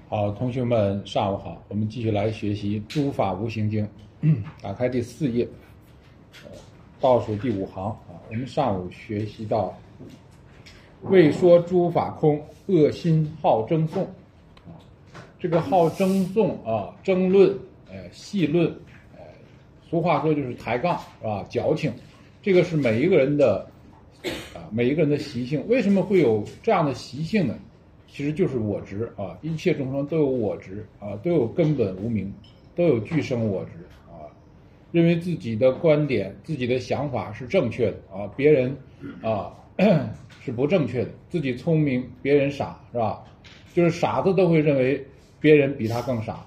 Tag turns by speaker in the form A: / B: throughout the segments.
A: 好，同学们，上午好。我们继续来学习《诸法无形经》，打开第4页，倒数第5行啊。我们上午学习到，未说诸法空，恶心好争讼啊。这个好争讼啊，争论，戏论，俗话说就是抬杠是吧？矫情，这个是每一个人的习性。为什么会有这样的习性呢？其实就是我执啊，一切众生都有我执啊，都有根本无明，都有俱生我执啊，认为自己的观点、自己的想法是正确的啊，别人啊是不正确的，自己聪明，别人傻，是吧？就是傻子都会认为别人比他更傻。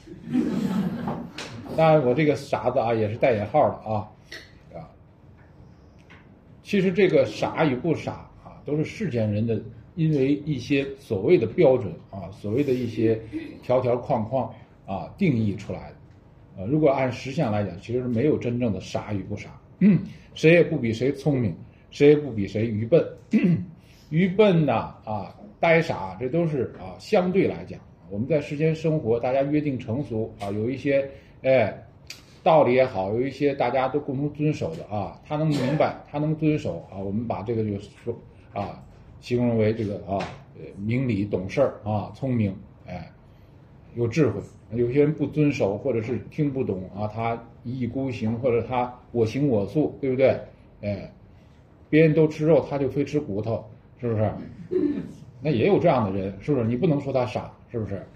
A: 当然，我这个傻子啊也是带引号的啊。其实这个傻与不傻啊，都是世间人的。因为一些所谓的标准啊，所谓的一些条条框框啊定义出来的，如果按实相来讲，其实没有真正的傻与不傻，谁也不比谁聪明，谁也不比谁愚笨，愚笨呐呆傻，这都是相对来讲，我们在世间生活，大家约定成俗啊，有一些道理也好，有一些大家都共同遵守的啊，他能明白，他能遵守啊，我们把这个就说形容为这个明理懂事啊，聪明，有智慧。有些人不遵守，或者是听不懂啊，他一意孤行，或者他我行我素，对不对？别人都吃肉，他就非吃骨头，是不是？那也有这样的人，是不是？你不能说他傻，是不是？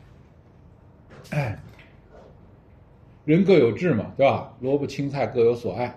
A: 人各有志嘛，对吧？萝卜青菜各有所爱，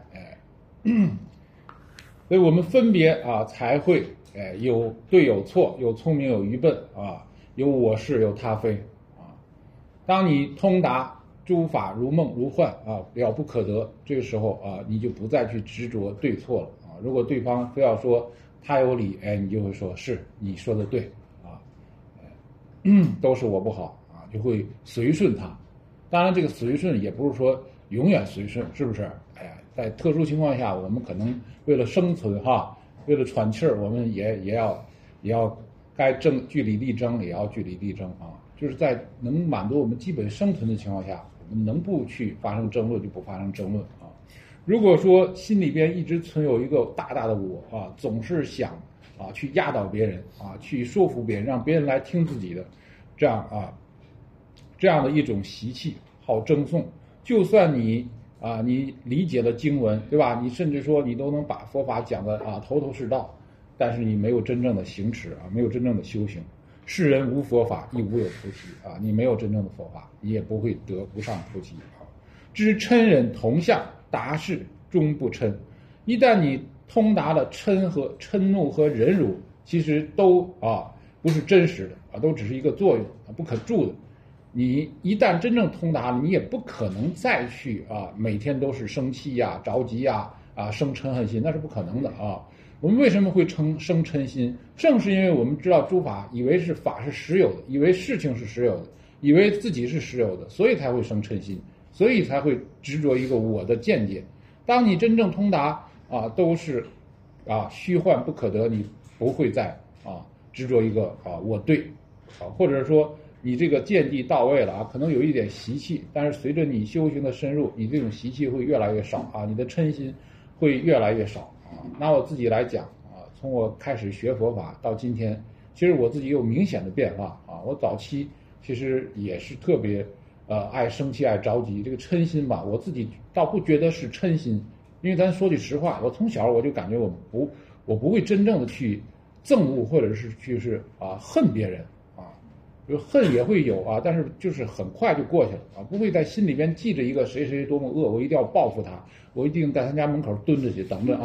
A: 所以我们分别才会有对有错，有聪明有愚笨啊，有我是有他非啊。当你通达诸法如梦如幻啊，了不可得，这个时候啊，你就不再去执着对错了啊。如果对方非要说他有理，你就会说是你说的对啊，都是我不好啊，就会随顺他。当然，这个随顺也不是说永远随顺，是不是？在特殊情况下，我们可能为了生存为了喘气儿，我们也要该据理力争，也要据理力争啊。就是在能满足我们基本生存的情况下，我们能不去发生争论就不发生争论啊。如果说心里边一直存有一个大大的我总是想去压倒别人去说服别人，让别人来听自己的，这样的一种习气，好争讼。就算你理解了经文，对吧？你甚至说你都能把佛法讲的头头是道，但是你没有真正的行持没有真正的修行。世人无佛法，亦无有菩提你没有真正的佛法，你也不会得不上菩提知嗔人同相，达事终不嗔。一旦你通达了嗔怒和忍辱，其实都不是真实的都只是一个作用不可住的。你一旦真正通达，你也不可能再去每天都是生气着急生嗔恨心，那是不可能的我们为什么会生嗔心？正是因为我们知道诸法，以为是法是实有的，以为事情是实有的，以为自己是实有的，所以才会生嗔心，所以才会执着一个我的见解。当你真正通达都是虚幻不可得，你不会再执着一个我对或者说你这个见地到位了可能有一点习气，但是随着你修行的深入，你这种习气会越来越少你的嗔心会越来越少拿我自己来讲从我开始学佛法到今天，其实我自己有明显的变化我早期其实也是特别爱生气爱着急，这个嗔心吧，我自己倒不觉得是嗔心，因为咱说句实话，我从小我就感觉我不会真正的去憎恶或者是恨别人就恨也会有但是就是很快就过去了不会在心里边记着一个谁谁多么恶，我一定要报复他，我一定在他家门口蹲着去等着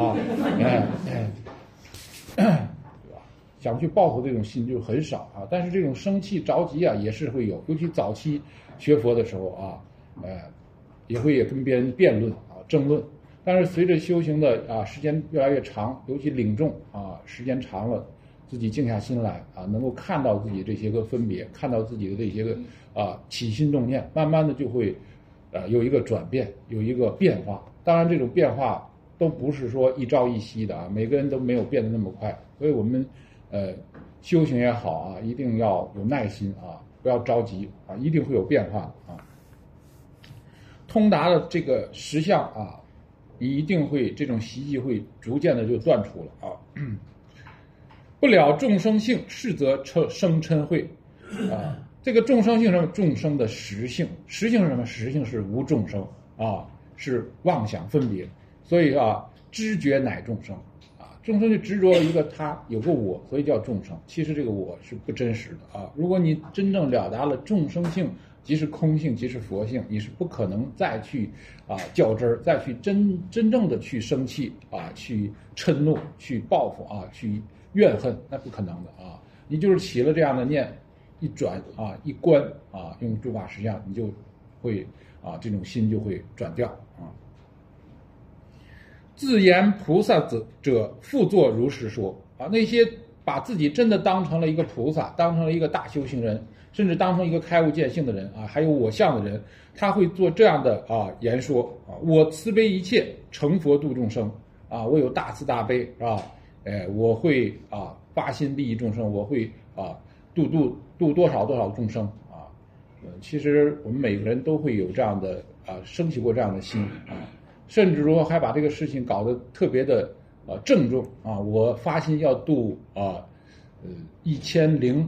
A: 对吧？想去报复这种心就很少但是这种生气着急也是会有，尤其早期学佛的时候也会跟别人辩论争论，但是随着修行的时间越来越长，尤其领众时间长了，自己静下心来能够看到自己这些个分别，看到自己的这些个起心动念，慢慢的就会有一个转变，有一个变化。当然这种变化都不是说一朝一夕的每个人都没有变得那么快，所以我们修行也好一定要有耐心不要着急啊，一定会有变化的啊。通达的这个实相啊，一定会这种习气会逐渐的就断除了啊。不了众生性，是则生嗔恚啊。这个众生性是什么？众生的实性，实性是什么？实性是无众生啊，是妄想分别。所以啊，知觉乃众生啊，众生就执着了一个他，有个我，所以叫众生。其实这个我是不真实的啊。如果你真正了达了众生性，即是空性，即是佛性，你是不可能再去较真儿，再去真正的去生气啊，去嗔怒，去报复啊，去怨恨，那不可能的啊。你就是起了这样的念，一转啊，一观啊，用诸法实相，你就会这种心就会转掉啊。自言菩萨者，复作如实说啊。那些把自己真的当成了一个菩萨，当成了一个大修行人，甚至当成一个开悟见性的人啊，还有我相的人，他会做这样的言说啊：我慈悲一切，成佛度众生啊，我有大慈大悲啊，我会发心利益众生，我会度多少众生啊。其实我们每个人都会有这样的升起过这样的心啊。甚至说还把这个事情搞得特别的郑重啊！我发心要度1250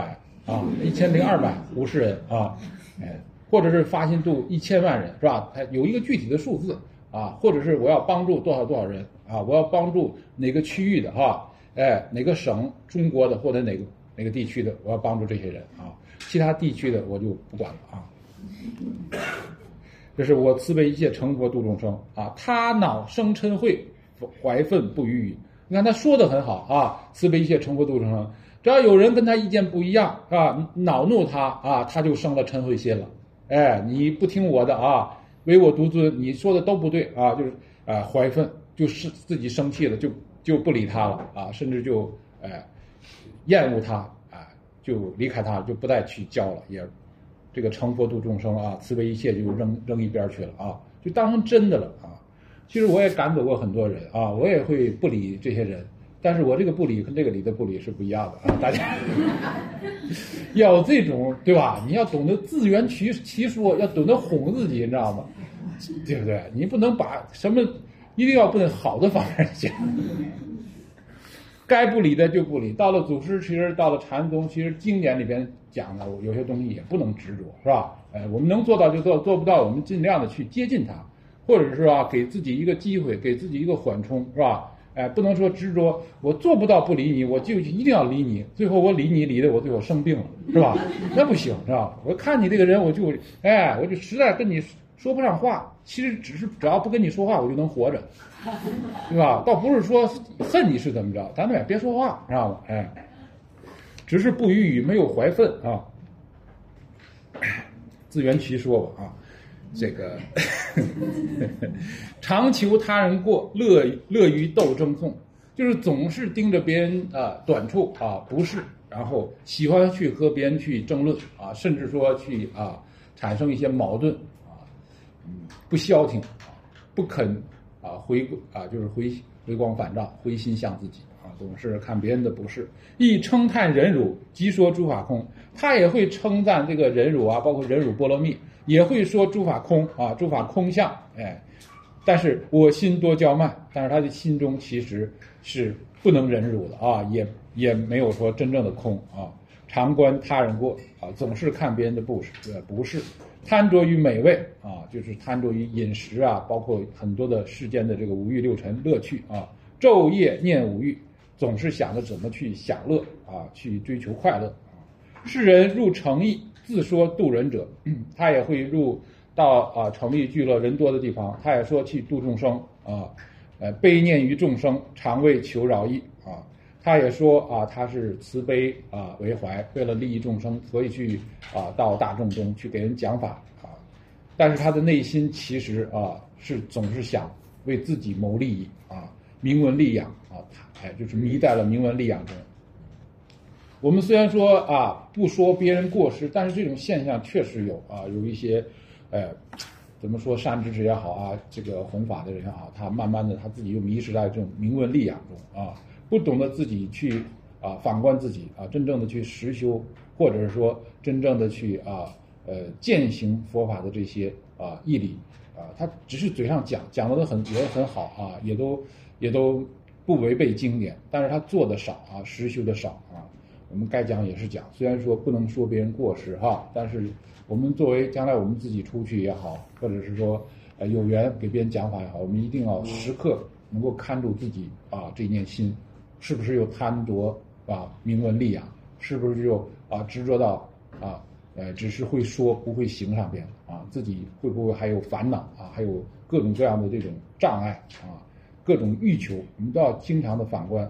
A: 人啊，或者是发心度1000万人，是吧？它有一个具体的数字啊，或者是我要帮助多少人啊，我要帮助哪个区域的哪个省中国的或者哪个地区的，我要帮助这些人啊，其他地区的我就不管了啊。这是我慈悲一切，成佛度众生啊！他恼生嗔恚，怀愤不逾矩。你看他说的很好啊，慈悲一切，成佛度众生。只要有人跟他意见不一样啊，恼怒他啊，他就生了嗔恚心了。你不听我的啊，唯我独尊，你说的都不对啊，就是怀愤，就是自己生气了，就不理他了啊，甚至就厌恶他啊，就离开他，就不再去教了，也。这个成佛度众生啊，慈悲一切就扔一边去了啊，就当成真的了啊。其实我也赶走过很多人啊，我也会不理这些人，但是我这个不理跟这个理的不理是不一样的啊。大家要这种对吧？你要懂得自圆其说，要懂得哄自己，你知道吗？对不对？你不能把什么一定要奔好的方面想。该不理的就不理。到了祖师，其实到了禅宗，其实经典里边讲的有些东西也不能执着，是吧？我们能做到就做，做不到我们尽量的去接近它，或者是给自己一个机会，给自己一个缓冲，是吧？不能说执着，我做不到不理你，我就一定要理你，最后我理你理的我最后生病了，是吧？那不行，是吧？我看你这个人，我就实在跟你说不上话，其实只要不跟你说话，我就能活着。对吧？倒不是说恨你是怎么着，咱们也别说话，知道吗？只是不逾矩，没有怀愤啊。自圆其说吧啊，这个常求他人过，乐于斗争讼，就是总是盯着别人短处不是，然后喜欢去和别人去争论啊，甚至说去产生一些矛盾不消停不肯。就是回光返照，回心向自己总是看别人的不是，亦称叹忍辱，即说诸法空。他也会称赞这个忍辱包括忍辱波罗蜜，也会说诸法空诸法空相。但是我心多骄慢，但是他的心中其实是不能忍辱的也没有说真正的空常观他人过总是看别人的不是。贪着于美味就是贪着于饮食包括很多的世间的这个五欲六尘乐趣昼夜念五欲，总是想着怎么去享乐去追求快乐世人入城邑，自说度人者他也会入到城邑聚乐人多的地方，他也说去度众生悲念于众生，常为求饶益他也说他是慈悲为怀，为了利益众生，所以去到大众中去给人讲法但是他的内心其实是总是想为自己谋利益名闻利养就是迷在了名闻利养中。我们虽然说不说别人过失，但是这种现象确实有一些怎么说善知识也好这个弘法的人也好，他慢慢的他自己又迷失在这种名闻利养中不懂得自己去反观自己真正的去实修或者是说真正的去践行佛法的这些义理他只是嘴上讲的也很好也都不违背经典，但是他做的少实修的少我们该讲也是讲，虽然说不能说别人过失但是我们作为将来我们自己出去也好，或者是说有缘给别人讲法也好，我们一定要时刻能够看住自己这念心是不是有贪着名闻利养，是不是就执着到只是会说不会行上边自己会不会还有烦恼还有各种各样的这种障碍各种欲求，我们都要经常的反观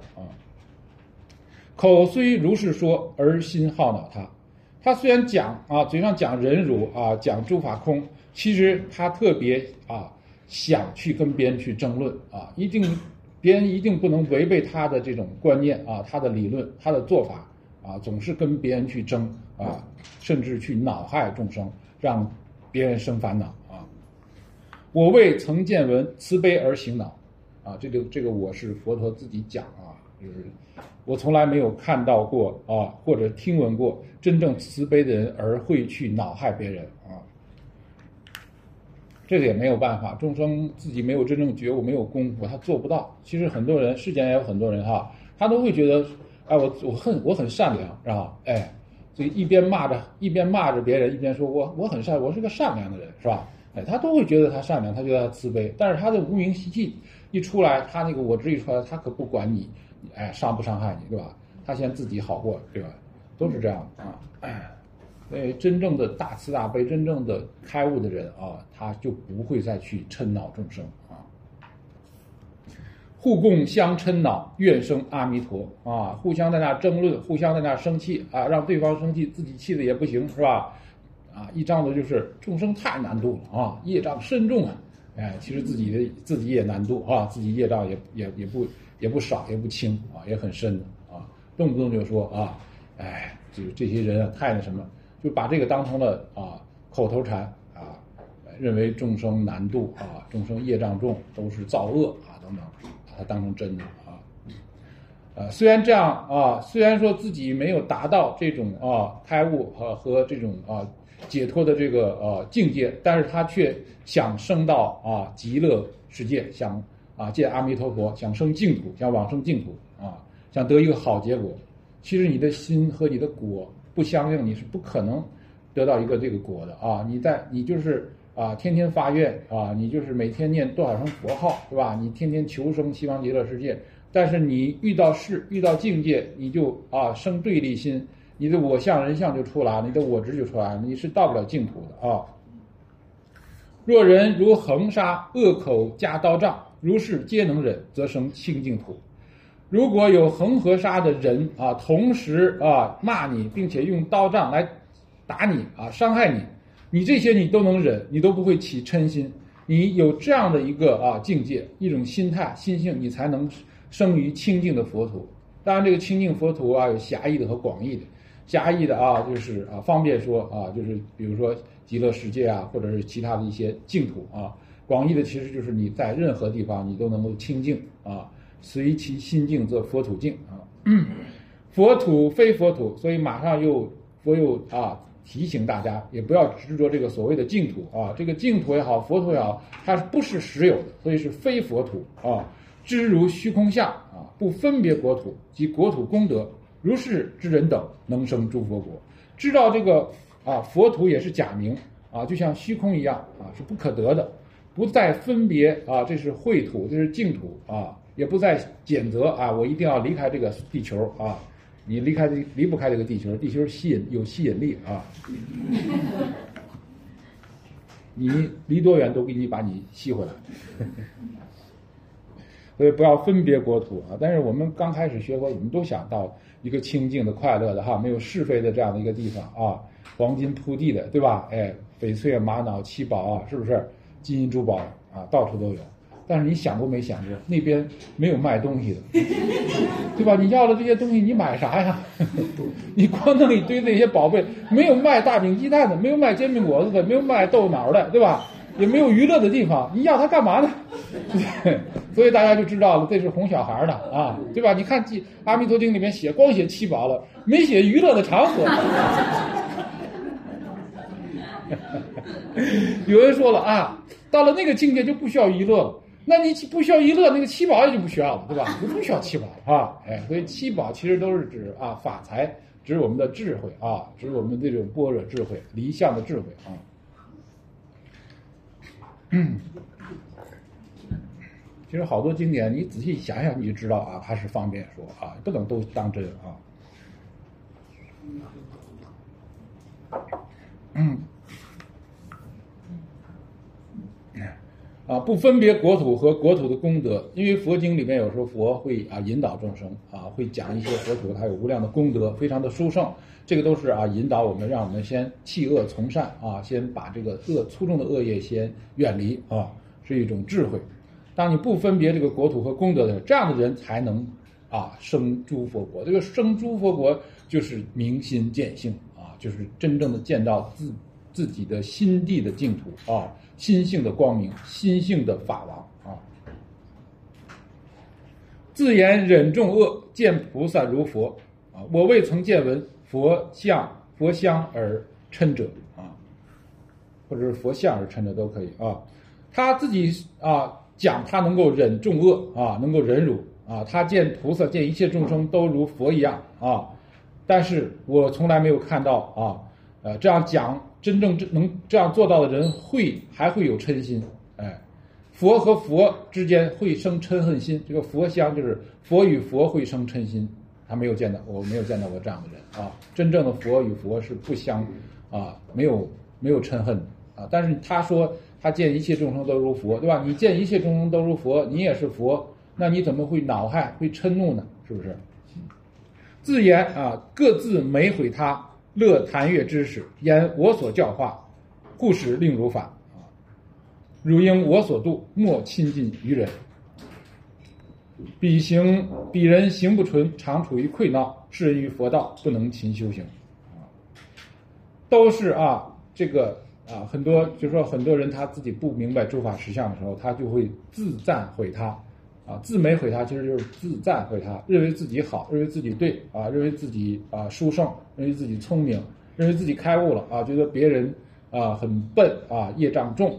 A: 口虽如是说，而心好恼他虽然讲嘴上讲忍辱讲诸法空，其实他特别想去跟别人去争论别人一定不能违背他的这种观念他的理论他的做法总是跟别人去争甚至去恼害众生，让别人生烦恼我未曾见闻慈悲而行恼这个我是佛陀自己讲就是我从来没有看到过或者听闻过真正慈悲的人而会去恼害别人这个也没有办法，众生自己没有真正觉悟，没有功夫，他做不到。其实很多人，世间也有很多人他都会觉得我很善良是吧所以一边骂着别人，一边说我很善，我是个善良的人是吧他都会觉得他善良，他觉得他慈悲，但是他的无明习气一出来，他那个我执一出来，他可不管你伤不伤害你对吧，他先自己好过对吧，都是这样所以真正的大慈大悲真正的开悟的人他就不会再去嗔恼众生互共相嗔恼，愿生阿弥陀互相在那争论，互相在那生气让对方生气，自己气的也不行是吧一张嘴就是众生太难度了业障深重其实自己也难度自己业障也不少也不轻也很深的动不动就说就是这些人太那什么，就把这个当成了口头禅认为众生难度众生业障重，都是造恶等等，把它当成真的虽然这样虽然说自己没有达到这种开悟和这种解脱的这个境界，但是他却想升到极乐世界，想见阿弥陀佛，想升净土，想往生净土想得一个好结果。其实你的心和你的果不相应，你是不可能得到一个这个果的你就是天天发愿你就是每天念多少声佛号对吧，你天天求生西方极乐世界，但是你遇到境界，你就生对立心，你的我相人相就出来，你的我执就出来，你是到不了净土的若人如恒沙，恶口加刀杖，如是皆能忍，则生清净土。如果有恒河沙的人同时骂你，并且用刀杖来打你伤害你，你这些你都能忍，你都不会起嗔心，你有这样的一个境界，一种心态心性，你才能生于清净的佛土。当然这个清净佛土有狭义的和广义的，狭义的就是方便说就是比如说极乐世界或者是其他的一些净土广义的其实就是你在任何地方你都能够清净随其心境则佛土净佛土非佛土，所以马上佛又提醒大家，也不要执着这个所谓的净土这个净土也好，佛土也好，它不是实有的，所以是非佛土知如虚空相不分别国土及国土功德，如是之人等能生诸佛国。知道这个佛土也是假名就像虚空一样是不可得的，不再分别这是秽土，这是净土也不再谴责我一定要离开这个地球你离不开这个地球，地球有吸引力你离多远都给你把你吸回来所以不要分别国土但是我们刚开始学佛，我们都想到一个清净的快乐的没有是非的这样的一个地方黄金铺地的对吧翡翠玛瑙七宝是不是金银珠宝到处都有。但是你想过没想过，那边没有卖东西的对吧，你要了这些东西你买啥呀你光弄一堆那些宝贝，没有卖大饼鸡蛋的，没有卖煎饼果子的，没有卖豆脑的对吧也没有娱乐的地方，你要他干嘛呢？所以大家就知道了，这是哄小孩的啊，对吧？你看《阿弥陀经》里面光写七宝了，没写娱乐的场所。有人说了啊，到了那个境界就不需要娱乐了，那你不需要娱乐，那个七宝也就不需要了，对吧？就不需要七宝啊，所以七宝其实都是指啊法财，指我们的智慧啊，指我们这种般若智慧、离相的智慧啊。其实好多经典，你仔细想想你就知道啊，它是方便说啊，不能都当真啊。不分别国土和国土的功德，因为佛经里面有时候佛会引导众生会讲一些佛土它有无量的功德，非常的殊胜，这个都是引导我们，让我们先弃恶从善先把这个粗重的恶业先远离是一种智慧。当你不分别这个国土和功德的人，这样的人才能生诸佛国。这个生诸佛国就是明心见性就是真正的见到自己的心地的净土心性的光明，心性的法王自言忍众恶，见菩萨如佛我未曾见闻佛相而嗔者或者是佛像而嗔者都可以他自己讲他能够忍众恶能够忍辱他见菩萨见一切众生都如佛一样但是我从来没有看到这样讲真正能这样做到的人还会有嗔心佛和佛之间会生嗔恨心，这个佛相就是佛与佛会生嗔心，我没有见到过这样的人真正的佛与佛是不相没有嗔恨但是他说他见一切众生都如佛，对吧？你见一切众生都如佛，你也是佛，那你怎么会恼害会嗔怒呢？是不是？自言各自每毁他，乐谈悦知识，言我所教化，故使令如法汝应我所度，莫亲近于人。彼人行不纯，常处于溃闹，是人于佛道，不能勤修行都是这个很多就是说很多人他自己不明白诸法实相的时候，他就会自赞毁他自美毁他，其实就是自赞毁他，认为自己好，认为自己对认为自己殊胜，认为自己聪明，认为自己开悟了觉得别人很笨业障重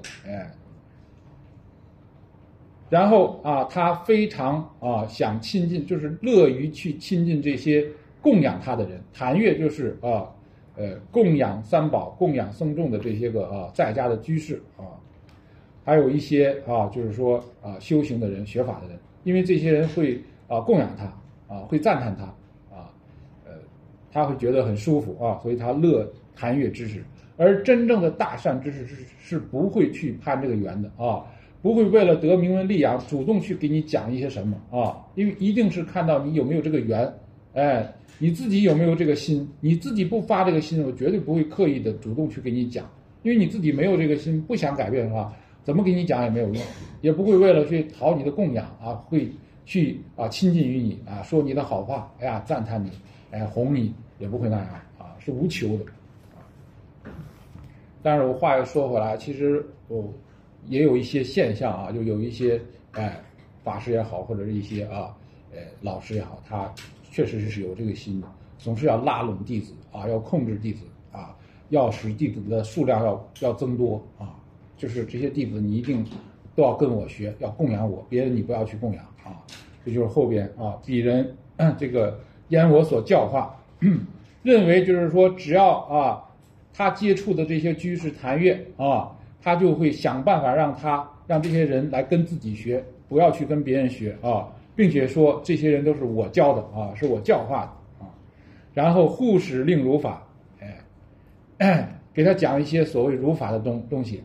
A: 然后他非常想亲近，就是乐于去亲近这些供养他的人。谈悦就是供养三宝、供养僧众的这些个在家的居士还有一些就是说修行的人、学法的人，因为这些人会供养他会赞叹他他会觉得很舒服所以他乐谈悦知识。而真正的大善知识是不会去攀这个缘的不会为了得名闻利养主动去给你讲一些什么因为一定是看到你有没有这个缘你自己有没有这个心，你自己不发这个心，我绝对不会刻意的主动去给你讲，因为你自己没有这个心，不想改变的话，怎么给你讲也没有用，也不会为了去讨你的供养会去亲近于你说你的好话，赞叹你哄你，也不会那样是无求的但是我话又说回来，其实也有一些现象就有一些法师也好，或者是一些老师也好，他确实是有这个心的，总是要拉拢弟子要控制弟子要使弟子的数量要增多就是这些弟子你一定都要跟我学，要供养我，别人你不要去供养这就是后边彼人这个言我所教化认为就是说只要他接触的这些居士谈悦他就会想办法让这些人来跟自己学，不要去跟别人学并且说这些人都是我教的是我教化的然后护使令如法给他讲一些所谓如法的东西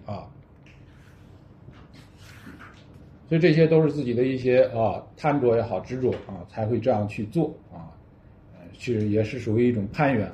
A: 所以这些都是自己的一些贪着也好执着才会这样去做也是属于一种攀缘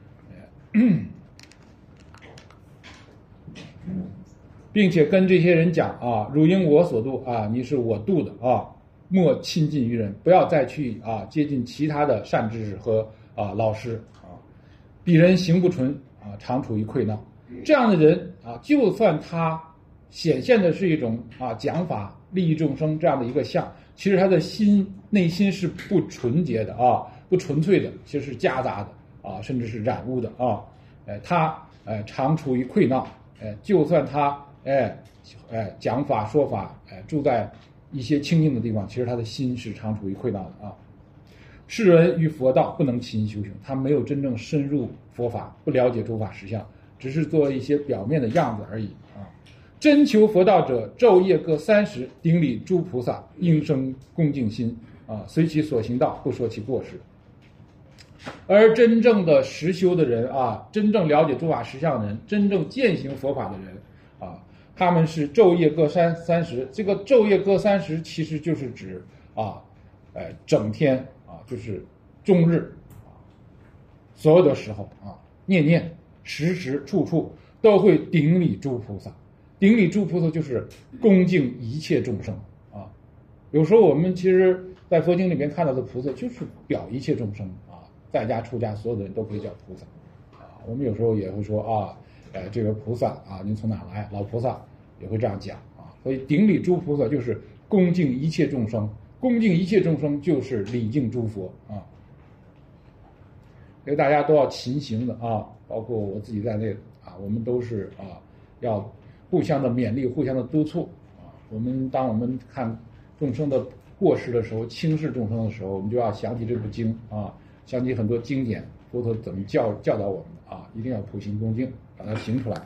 A: 并且跟这些人讲汝应我所度你是我度的莫亲近于人，不要再去接近其他的善知识和老师彼人行不纯常处于溃闹。这样的人就算他显现的是一种讲法利益众生这样的一个相，其实他的内心是不纯洁的不纯粹的，其实是夹杂的甚至是染污的他常处于溃闹，就算他讲法说法住在一些清净的地方，其实他的心是常处于溃闹的世人于佛道不能勤修行，他没有真正深入佛法，不了解诸法实相，只是做一些表面的样子而已真求佛道者，昼夜各30，顶礼诸菩萨，应生恭敬心随其所行道，不说其过失。而真正的实修的人真正了解诸法实相的人，真正践行佛法的人他们是昼夜各30。这个昼夜各30其实就是指整天就是终日所有的时候念念时时处处都会顶礼诸菩萨。顶礼诸菩萨就是恭敬一切众生有时候我们其实在佛经里面看到的菩萨就是表一切众生在家出家所有的人都可以叫菩萨我们有时候也会说这个菩萨您从哪来？老菩萨也会这样讲所以顶礼诸菩萨就是恭敬一切众生，恭敬一切众生就是礼敬诸佛因为大家都要勤行的包括我自己在内我们都是要互相的勉励，互相的督促当我们看众生的过失的时候，轻视众生的时候，我们就要想起这部经想起很多经典，佛陀怎么教导我们一定要普行恭敬，把它行出来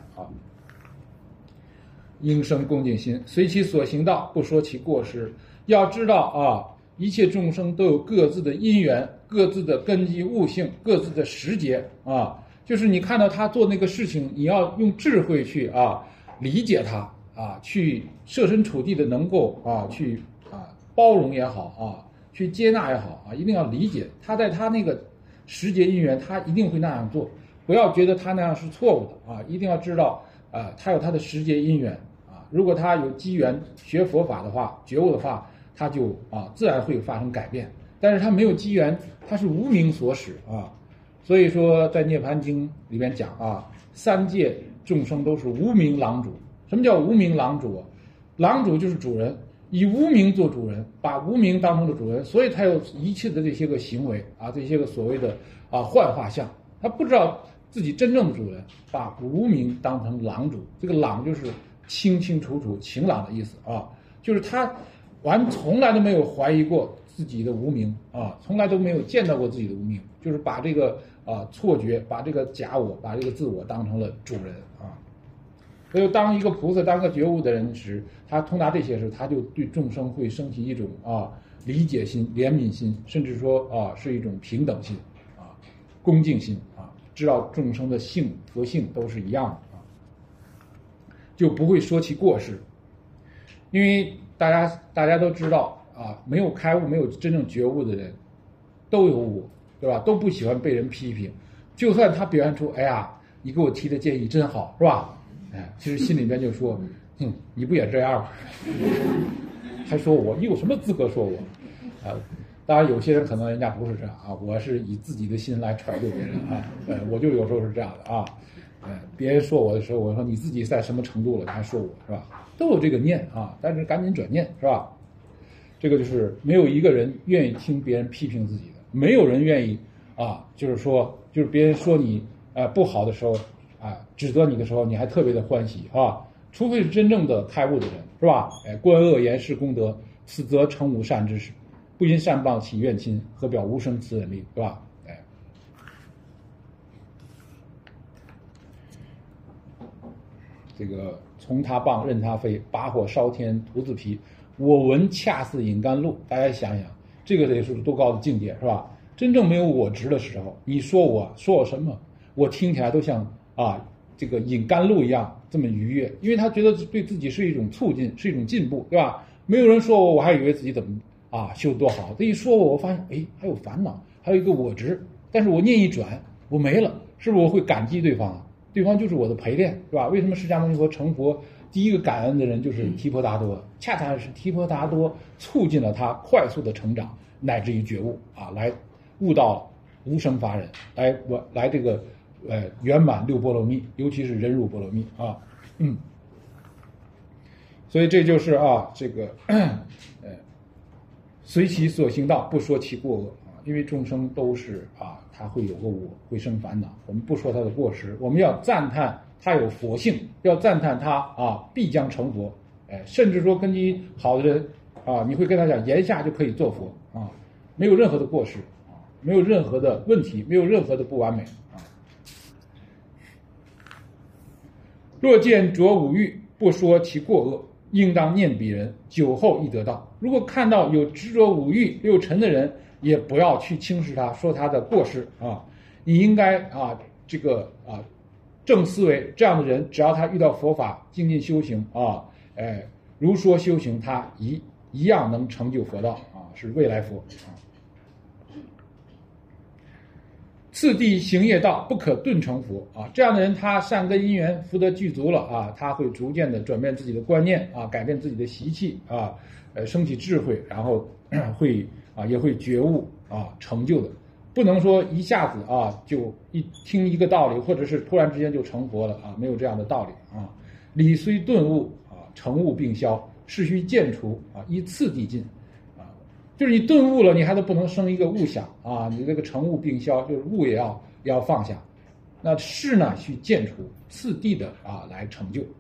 A: 应生恭敬心，随其所行道，不说其过失。要知道一切众生都有各自的因缘，各自的根基悟性，各自的时节就是你看到他做那个事情，你要用智慧去理解他去设身处地的能够去包容也好去接纳也好一定要理解他在他那个时节因缘，他一定会那样做，不要觉得他那样是错误的一定要知道他有他的时节因缘如果他有机缘学佛法的话，觉悟的话，他就自然会发生改变。但是他没有机缘，他是无明所使所以说在涅槃经里面讲三界众生都是无明狼主。什么叫无明狼主狼主就是主人，以无明做主人，把无明当成了主人，所以他有一切的这些个行为这些个所谓的幻化相，他不知道自己真正的主人，把无明当成狼主。这个朗就是清清楚楚晴朗的意思就是他从来都没有怀疑过自己的无明从来都没有见到过自己的无明，就是把这个错觉，把这个假我，把这个自我当成了主人所以当一个菩萨，当一个觉悟的人时，他通达这些时，他就对众生会升起一种理解心、怜悯心，甚至说是一种平等心恭敬心知道众生的性佛性都是一样的就不会说其过失。因为大家都知道没有开悟、没有真正觉悟的人都有我，对吧？都不喜欢被人批评，就算他表现出哎呀你给我提的建议真好，是吧？其实心里面就说你不也这样吗？还说我，你有什么资格说我当然有些人可能人家不是这样我是以自己的心来揣度别人我就有时候是这样的别人说我的时候，我说你自己在什么程度了，你还说我，是吧？都有这个念但是赶紧转念，是吧？这个就是没有一个人愿意听别人批评自己的，没有人愿意就是别人说你不好的时候指责你的时候，你还特别的欢喜除非是真正的开悟的人，是吧？观恶言是功德，此则成无善知识，不因善报起怨亲，何表无生慈忍力，是吧？这个从他棒任他飞，把火烧天徒自疲，我闻恰似饮甘露。大家想想，这个得是多高的境界，是吧？真正没有我执的时候，你说我什么，我听起来都像这个饮甘露一样这么愉悦，因为他觉得对自己是一种促进，是一种进步，对吧？没有人说我还以为自己怎么修多好，这一说我发现还有烦恼，还有一个我执，但是我念一转我没了，是不是我会感激对方对方就是我的陪练，是吧？为什么释迦牟尼佛成佛第一个感恩的人就是提婆达多？恰恰是提婆达多促进了他快速的成长，乃至于觉悟来悟到无生法忍，来这个圆满六波罗蜜，尤其是忍辱波罗蜜所以这就是这个随其所行道，不说其过恶啊。因为众生都是他会有个我，会生烦恼。我们不说他的过失，我们要赞叹他有佛性，要赞叹他必将成佛。甚至说跟你好的人你会跟他讲，言下就可以做佛没有任何的过失没有任何的问题，没有任何的不完美若见着五欲，不说其过恶，应当念彼人，久后亦得道。如果看到有执着五欲六尘的人，也不要去轻视他，说他的过失你应该正思维，这样的人只要他遇到佛法精进修行如说修行，他一样能成就佛道是未来佛次第行业道，不可顿成佛这样的人，他善根因缘福德具足了他会逐渐的转变自己的观念改变自己的习气升起智慧，然后会也会觉悟成就的。不能说一下子就一听一个道理，或者是突然之间就成佛了没有这样的道理理虽顿悟成悟并消，是须渐除依次第进就是你顿悟了，你还都不能生一个悟想你这个成悟并消，就是悟也要放下。那事呢需渐除，次第的来成就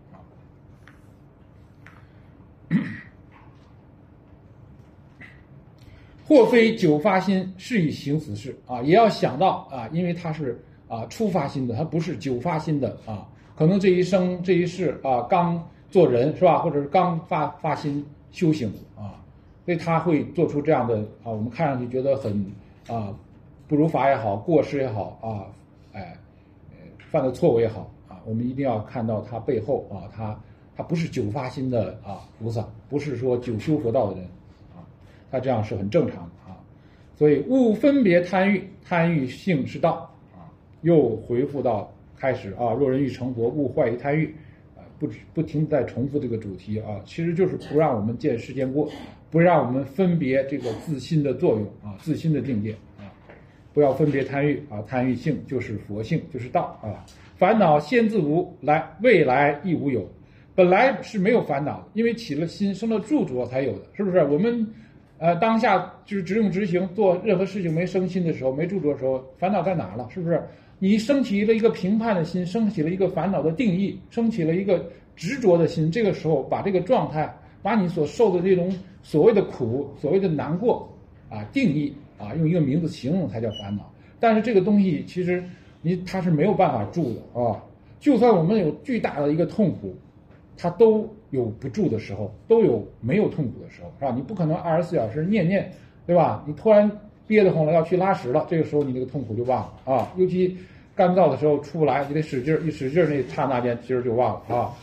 A: 或非久发心，是以行此事也要想到因为他是初发心的，他不是久发心的可能这一生这一世刚做人是吧，或者是刚发心修行所以他会做出这样的我们看上去觉得很不如法也好，过失也好犯的错误也好我们一定要看到他背后他不是久发心的菩萨，不是说久修佛道的人他这样是很正常的所以勿分别贪欲，贪欲性是道又回复到开始若人欲成佛，勿坏于贪欲不停地在重复这个主题其实就是不让我们见世间过，不让我们分别这个自心的作用自心的境界不要分别贪欲贪欲性就是佛性，就是道烦恼先自无，未来亦无有。本来是没有烦恼的，因为起了心生了住着才有的，是不是？我们当下就是直用直行，做任何事情没生心的时候，没住着的时候，烦恼在哪了？是不是？你升起了一个评判的心，升起了一个烦恼的定义，升起了一个执着的心，这个时候把这个状态，把你所受的这种所谓的苦，所谓的难过定义用一个名字形容才叫烦恼。但是这个东西其实它是没有办法住的就算我们有巨大的一个痛苦，它都有不住的时候，都有没有痛苦的时候，是吧？你不可能24小时念，对吧？你突然憋得慌了要去拉屎了，这个时候你这个痛苦就忘了尤其干燥的时候出不来，你得使劲，一使劲那刹那间劲儿就忘了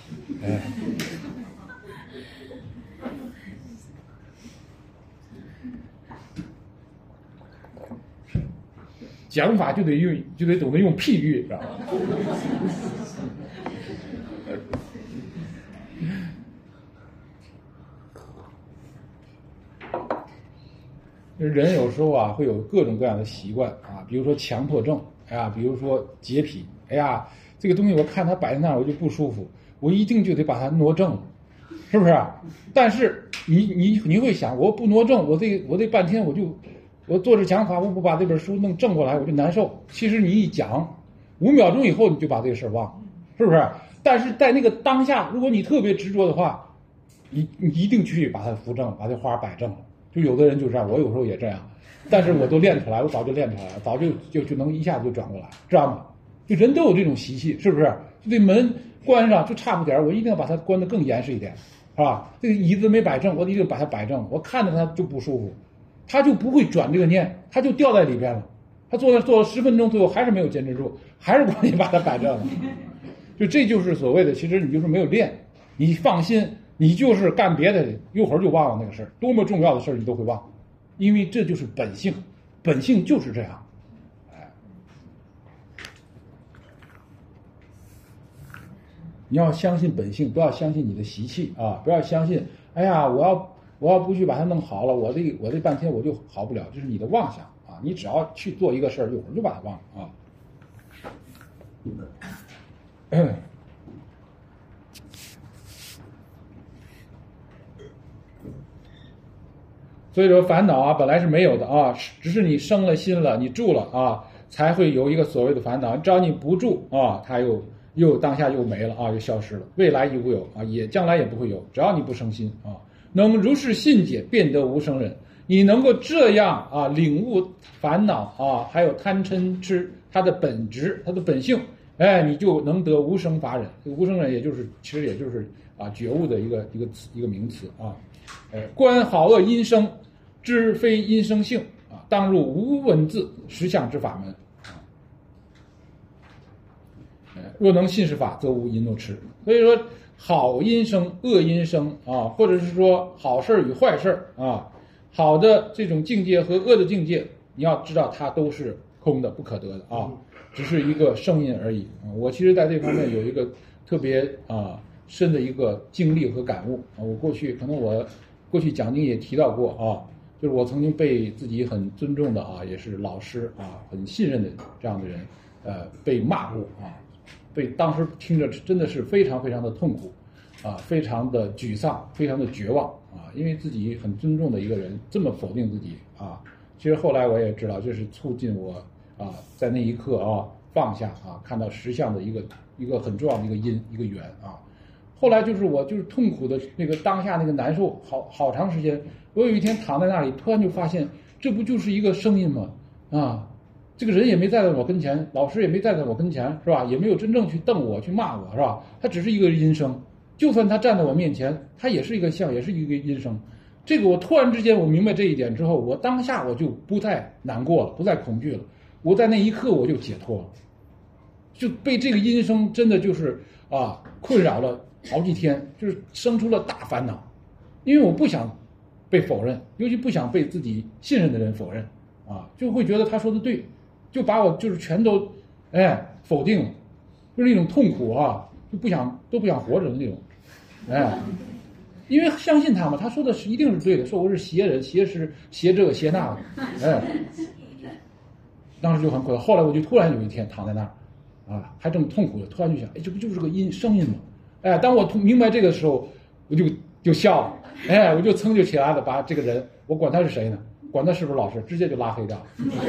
A: 讲法就得懂得用譬喻，知道吗？人有时候会有各种各样的习惯比如说强迫症比如说洁癖，这个东西我看它摆在那儿我就不舒服，我一定就得把它挪正，是不是？但是你会想，我不挪正，我这半天我做着讲法，我不把这本书弄正过来，我就难受。其实你一讲5秒钟以后，你就把这个事儿忘了，是不是？但是在那个当下，如果你特别执着的话，你一定去把它扶正，把这花摆正了。就有的人就这样，我有时候也这样，但是我都练出来，我早就练出来了，早就能一下子就转过来，知道吗？就人都有这种习气，是不是？就这门关上就差不点，我一定要把它关得更严实一点，是吧？这个椅子没摆正，我一定把它摆正，我看着它就不舒服，他就不会转这个念，他就掉在里边了。他做了10分钟，最后还是没有坚持住，还是光你把它摆正了。就这就是所谓的，其实你就是没有练。你放心，你就是干别的，一会儿就忘了那个事儿，多么重要的事儿你都会忘，因为这就是本性，本性就是这样。你要相信本性，不要相信你的习气不要相信，哎呀，我要不去把它弄好了，我这半天我就好不了，这是你的妄想你只要去做一个事儿，一会儿就把它忘了所以说烦恼啊本来是没有的啊，只是你生了心了，你住了啊，才会有一个所谓的烦恼。只要你不住啊，它又当下又没了啊，又消失了，未来亦无有啊，也将来也不会有，只要你不生心啊，能如是信解，便得无生忍。你能够这样啊领悟烦恼啊，还有贪嗔痴它的本质、它的本性，哎，你就能得无生法忍。无生忍其实也就是啊觉悟的一个名词啊。观好恶因生，知非因生性啊，当入无文字实相之法门。若能信是法，则无因怒痴。所以说，好因生，恶因生啊，或者是说好事与坏事啊，好的这种境界和恶的境界，你要知道它都是空的、不可得的啊，只是一个声音而已啊。我其实在这方面有一个特别深的一个经历和感悟啊。我过去讲经也提到过啊，就是我曾经被自己很尊重的啊，也是老师啊，很信任的这样的人，被骂过啊。当时听着真的是非常非常的痛苦，啊，非常的沮丧，非常的绝望啊，因为自己很尊重的一个人这么否定自己啊。其实后来我也知道，这是促进我啊在那一刻啊放下啊，看到实相的一个很重要的一个因一个缘啊。后来就是我就是痛苦的那个当下那个难受好长时间，我有一天躺在那里，突然就发现这不就是一个声音吗？啊。这个人也没站在我跟前，老师也没站在我跟前，是吧？也没有真正去瞪我，去骂我，是吧？他只是一个音声，就算他站在我面前，他也是一个相，也是一个音声。这个我突然之间我明白这一点之后，我当下我就不再难过了，不再恐惧了，我在那一刻我就解脱了，就被这个音声真的就是困扰了好几天，就是生出了大烦恼，因为我不想被否认，尤其不想被自己信任的人否认啊，就会觉得他说的对。就把我就是全都否定了，就是那种痛苦啊，都不想活着的那种，因为相信他嘛，他说的是一定是对的，说我是邪人、邪师、邪这个邪那的，当时就很苦恼。后来我就突然有一天躺在那儿，啊，还正痛苦的，突然就想，这不就是个声音吗？当我明白这个时候，我就笑了，我就噌就起来了，把这个人，我管他是谁呢？管他是不是老师，直接就拉黑掉了。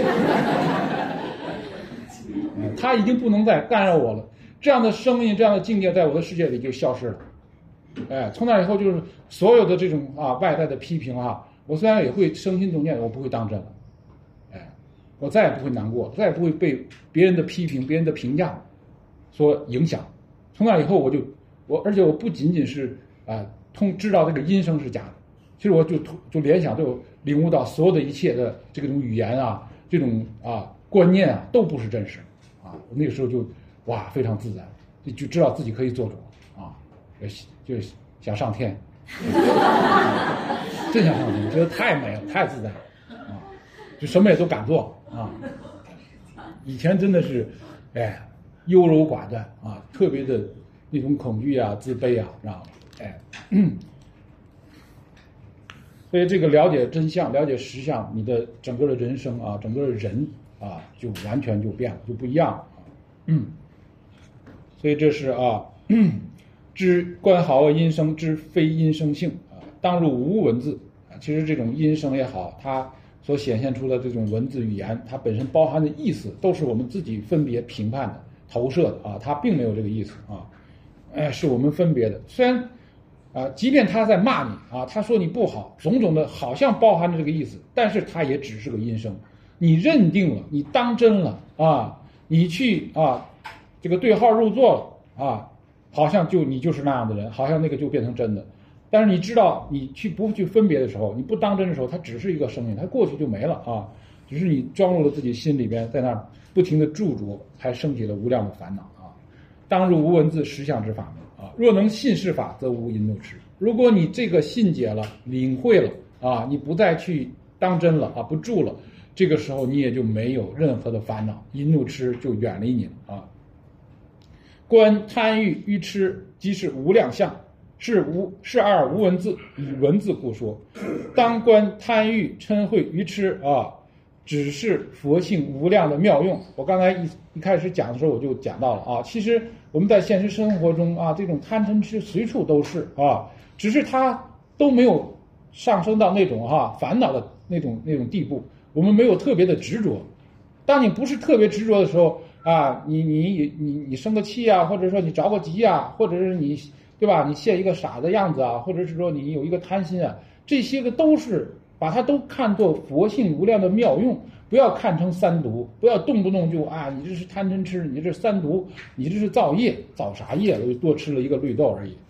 A: 他已经不能再干扰我了，这样的声音、这样的境界在我的世界里就消失了。从那以后就是所有的这种外在的批评我虽然也会生心动念，我不会当真了。我再也不会难过，再也不会被别人的批评、别人的评价所影响。从那以后而且我不仅仅是知道这个音声是假的，其实我就联想，就领悟到所有的一切的这种语言这种观念都不是真实我那个时候就非常自在，就知道自己可以做主就想上天，真想上天，我觉得太美了，太自在了就什么也都敢做以前真的是优柔寡断特别的那种恐惧自卑知道吗？所以这个了解真相、了解实相，你的整个的人生整个的人就完全就变了，就不一样了所以这是知观好恶因生，知非因生性当入无文字其实这种因生也好，它所显现出的这种文字语言，它本身包含的意思都是我们自己分别评判的、投射的它并没有这个意思是我们分别的。虽然即便他在骂你他说你不好，种种的好像包含着这个意思，但是他也只是个音声。你认定了，你当真了你去这个对号入座了好像你就是那样的人，好像那个就变成真的。但是你知道，你不去分别的时候，你不当真的时候，它只是一个声音，它过去就没了只是你装入了自己心里边，在那儿不停的驻着，才升起了无量的烦恼当入无文字实相之法门若能信是法，则无因怒痴。如果你这个信解了、领会了你不再去当真了不住了，这个时候你也就没有任何的烦恼，因怒痴就远离你了观贪欲愚痴，即是无量相，是二无文字，以文字故说。当观贪欲嗔恚愚痴只是佛性无量的妙用。我刚才一开始讲的时候我就讲到了其实我们在现实生活中这种贪嗔痴随处都是只是它都没有上升到那种烦恼的那种地步，我们没有特别的执着。当你不是特别执着的时候啊，你生个气啊，或者说你着个急啊，或者是你对吧？你现一个傻的样子啊，或者是说你有一个贪心啊，这些个都是把它都看作佛性无量的妙用，不要看成三毒，不要动不动就你这是贪嗔痴，你这是三毒，你这是造业，造啥业？我多吃了一个绿豆而已。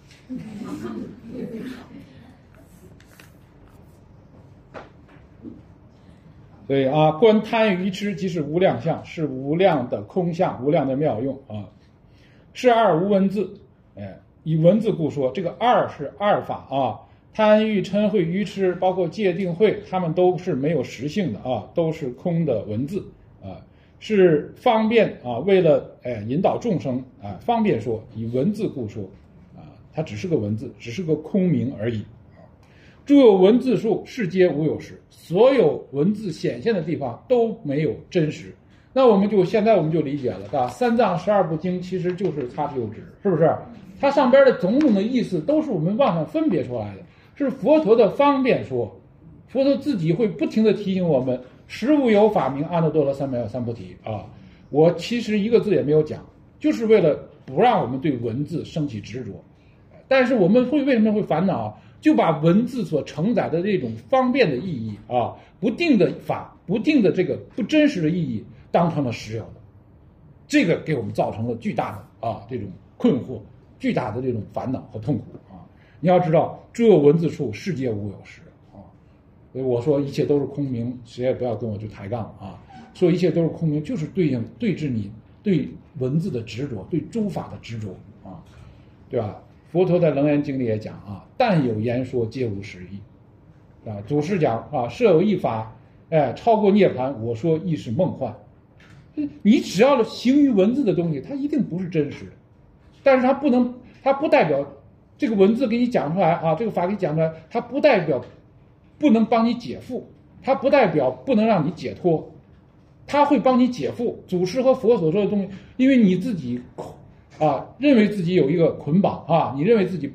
A: 所以观贪愚痴即是无量相，是无量的空相，无量的妙用啊。是二无文字，以文字故说，这个二是二法啊。贪欲嗔恚愚痴，包括戒定慧，他们都是没有实性的都是空的文字是方便为了引导众生方便说，以文字故说它只是个文字，只是个空名而已诸有文字数，世皆无有实，所有文字显现的地方都没有真实。那现在我们就理解了三藏12部经其实就是擦屁股纸，是不是？它上边的种种的意思都是我们妄想分别出来的，是佛陀的方便说。佛陀自己会不停地提醒我们，实无有法名阿耨多罗三藐三菩提我其实一个字也没有讲，就是为了不让我们对文字升起执着。但是我们为什么会烦恼？就把文字所承载的这种方便的意义不定的法，不定的这个不真实的意义当成了实有的，这个给我们造成了巨大的这种困惑，巨大的这种烦恼和痛苦你要知道，诸有文字数，世界无有实所以我说一切都是空名，谁也不要跟我去抬杠说一切都是空名，就是对治你对文字的执着，对诸法的执着对吧？佛陀在《楞严经》里也讲但有言说，皆无实义祖师讲设有一法超过涅槃，我说亦是梦幻。你只要行于文字的东西，它一定不是真实的，但是它不代表这个文字给你讲出来这个法给你讲出来，它不代表不能帮你解缚，它不代表不能让你解脱，它会帮你解缚。祖师和佛所说的东西，因为你自己认为自己有一个捆绑你认为自己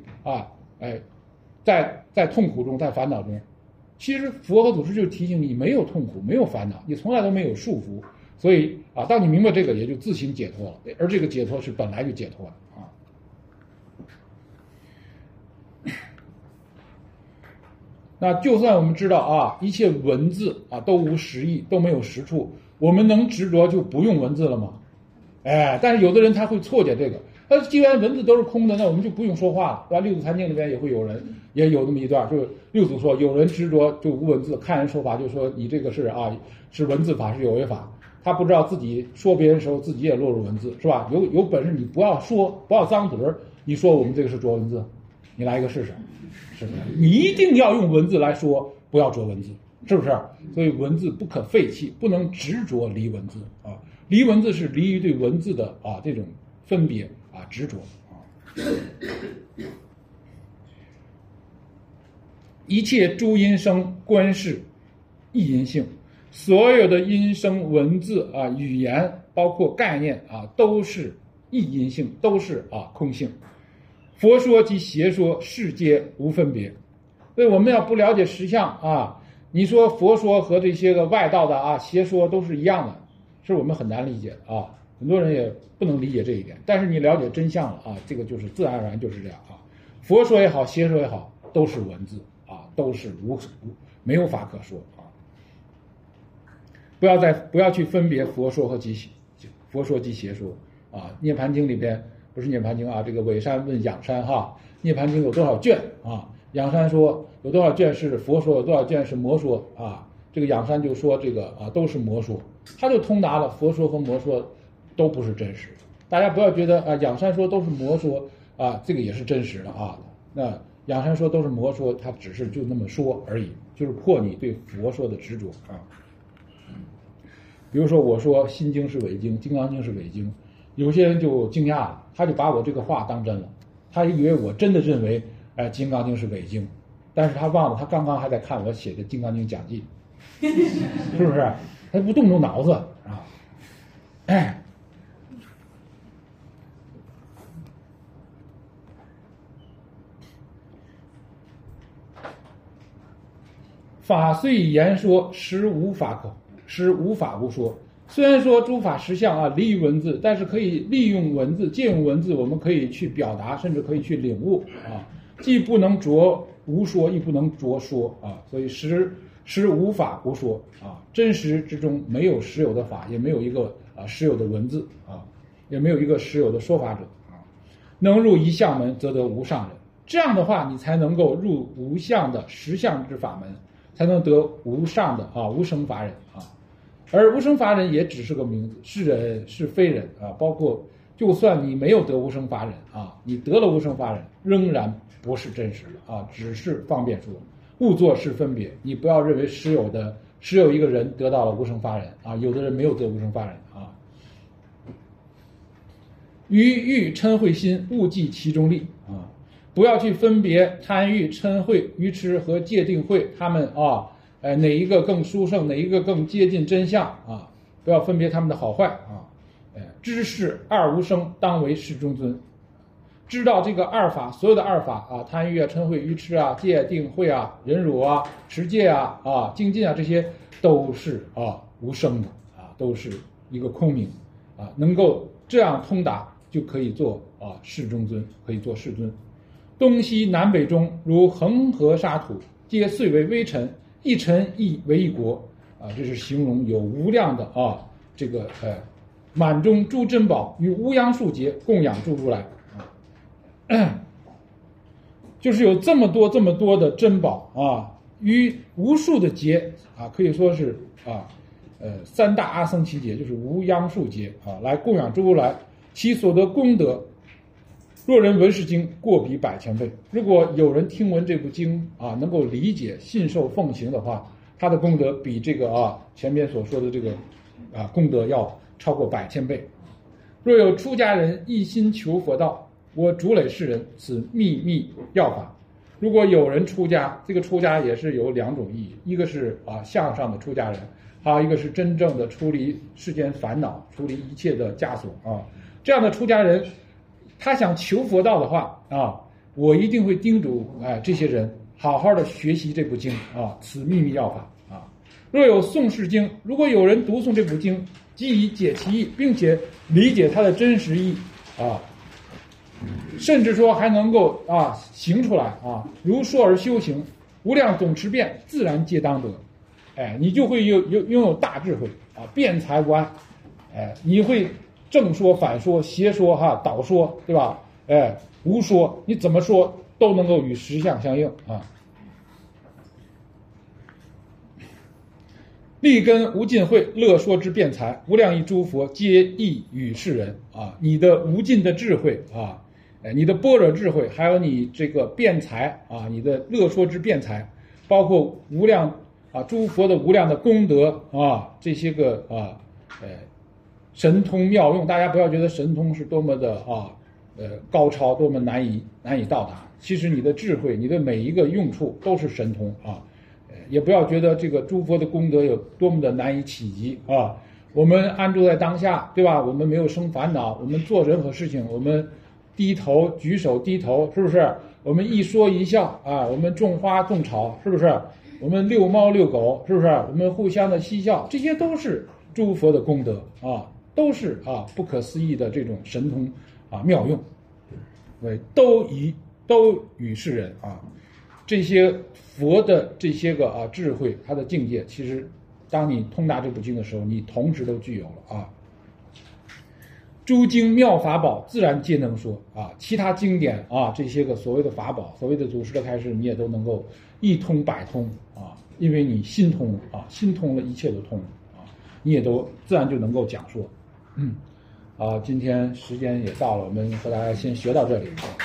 A: 在痛苦中，在烦恼中，其实佛和祖师就提醒你，没有痛苦，没有烦恼，你从来都没有束缚。所以当你明白这个，也就自行解脱了，而这个解脱是本来就解脱了那就算我们知道一切文字都无实义，都没有实处，我们能执着就不用文字了吗？但是有的人他会错解这个，既然文字都是空的，那我们就不用说话了，对吧？六祖坛经里边也会有人也有那么一段，就是六祖说，有人执着就无文字，看人说法就说你这个是文字法，是有为法，他不知道自己说别人的时候自己也落入文字，是吧？有本事你不要说，不要脏嘴儿，你说我们这个是着文字，你来一个试试，是不是？你一定要用文字来说，不要着文字，是不是？所以文字不可废弃，不能执着离文字离文字是离于对文字的这种分别执着一切诸音声观世一音性，所有的音声文字语言包括概念都是一音性，都是空性。佛说及邪说，世皆无分别。所以我们要不了解实相你说佛说和这些个外道的邪说都是一样的，是我们很难理解的很多人也不能理解这一点。但是你了解真相了这个就是自然而然就是这样佛说也好，邪说也好，都是文字都是没有法可说不要去分别佛说及邪说涅槃经里边不是涅槃经这个韦山问仰山涅槃经有多少卷仰山说有多少卷是佛说，有多少卷是魔说这个仰山就说这个都是魔说，他就通达了佛说和魔说都不是真实的。大家不要觉得仰山说都是魔说这个也是真实的那仰山说都是魔说，他只是就那么说而已，就是破你对佛说的执着比如说我说心经是伪经，金刚经是伪经，有些人就惊讶了，他就把我这个话当真了，他以为我真的认为金刚经是伪经，但是他忘了他刚刚还在看我写的金刚经讲记是不是？他不动脑子法虽言说，实无法可，实无法无说。虽然说诸法实相啊离于文字，但是可以利用文字，借用文字，我们可以去表达，甚至可以去领悟啊。既不能着无说，亦不能着说啊，所以实无法无说啊。真实之中没有实有的法，也没有一个实有的文字啊，也没有一个实有的说法者啊。能入一相门，则得无上人。这样的话，你才能够入无相的实相之法门，才能得无上的无生法忍啊。而无生法忍也只是个名字，是人是非人啊。包括就算你没有得无生法忍啊，你得了无生法忍，仍然不是真实的啊，只是方便说。勿作是分别，你不要认为实有一个人得到了无生法忍啊，有的人没有得无生法忍啊。于欲嗔恚心，勿计其中力啊。不要去分别贪欲、嗔恚、愚痴和戒定慧，他们哪一个更殊胜，哪一个更接近真相啊？不要分别他们的好坏啊！知是二无生，当为世中尊。知道这个二法，所有的二法啊，贪欲啊、嗔恚、愚痴啊、戒定慧啊、忍辱啊、持戒啊、精进啊，这些都是无生的啊，都是一个空名啊。能够这样通达，就可以做世中尊，可以做世尊。东西南北中，如恒河沙土，皆遂为微尘，一尘亦为一国啊。这是形容有无量的这个满中诸珍宝与无央数劫供养诸如来啊，就是有这么多的珍宝啊，与无数的劫啊，可以说是三大阿僧祇劫，就是无央数劫啊，来供养诸如来，其所得功德。若人闻是经，过彼百千倍。如果有人听闻这部经啊，能够理解、信受、奉行的话，他的功德比这个前面所说的这个功德要超过100,000倍。若有出家人一心求佛道，我主累世人，此秘密要法。如果有人出家，这个出家也是有2种意义，一个是向上的出家人，还有一个是真正的出离世间烦恼、出离一切的枷锁啊。这样的出家人，他想求佛道的话我一定会叮嘱这些人好好的学习这部经啊，此秘密要法啊。若有诵是经，如果有人读诵这部经，即以解其意，并且理解它的真实意甚至说还能够行出来如说而修行，无量总持辩，自然皆当得。你就会拥有大智慧辩才无碍，你会正说、反说、邪说倒说，对吧？无说，你怎么说都能够与实相相应啊。立根无尽慧，乐说之辩才，无量亿诸佛皆益与世人啊。你的无尽的智慧你的般若智慧，还有你这个辩才你的乐说之辩才，包括无量诸佛的无量的功德这些个神通妙用。大家不要觉得神通是多么的高超，多么难以到达。其实你的智慧，你的每一个用处都是神通也不要觉得这个诸佛的功德有多么的难以企及我们安住在当下，对吧？我们没有生烦恼，我们做任何事情，我们低头举手低头，是不是？我们一说一笑我们种花种草，是不是？我们遛猫遛狗，是不是？我们互相的嬉笑，这些都是诸佛的功德都是不可思议的这种神通妙用，都与世人这些佛的这些个智慧，他的境界，其实当你通达这部经的时候，你同时都具有了诸经妙法宝，自然皆能说其他经典这些个所谓的法宝，所谓的祖师的开示，你也都能够一通百通因为你心通心通了，一切都通你也都自然就能够讲说。今天时间也到了，我们和大家先学到这里。